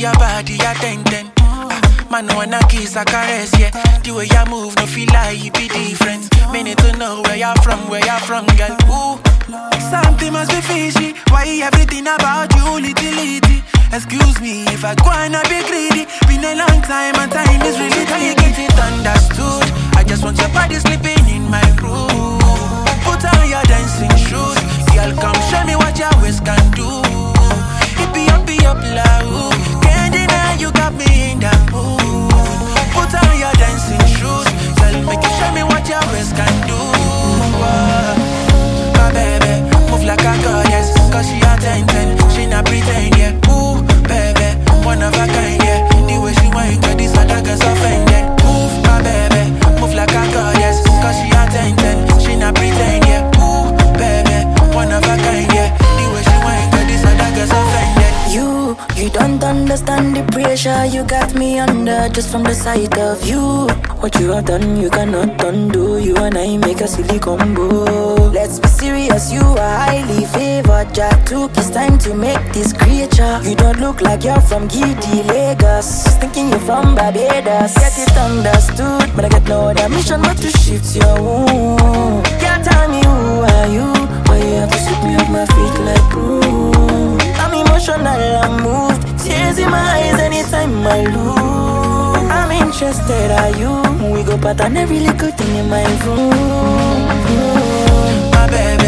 your body a 10-10. Man, wanna kiss a caress, yeah. The way you move, no feel like you be different. Me need to know where you're from, girl. Ooh, something must be fishy. Why everything about you, little? Excuse me if I go and I be greedy. Been a long time and time is really tight. Can you get it understood? I just want your body sleeping in my room. Put on your dancing shoes. Girl, come show me what your waist can do. It be up loud. Can't deny you got me in the mood. Put on your dancing shoes. Girl, make you show me what your waist can do. My baby, move like a goddess. Cause she a 10-10, she not pretend, yeah. Ooh, baby, one of a kind, yeah. The way she whine, girl, these other girls offended. Move, my baby, move like a goddess. Cause she a 10-10, she not pretend, yeah. Ooh, baby, one of a kind, yeah. The way she whine, girl, these other girls offended. You don't understand the pressure you got me under just from the sight of you. What you have done, you cannot undo. You and I make a silly combo. Let's be serious, you are highly favored. Jack took his time to make this creature. You don't look like you're from Giddy, Lagos. Thinking you're from Barbados. Get it understood, but I get no other mission but to shift your wound. Can't tell me who are you, why you have to sweep me off my feet like broom. I'm emotional, I'm moved. Tears in my eyes anytime I lose. I'm interested, are you? We go pattern every little thing in my room. My baby,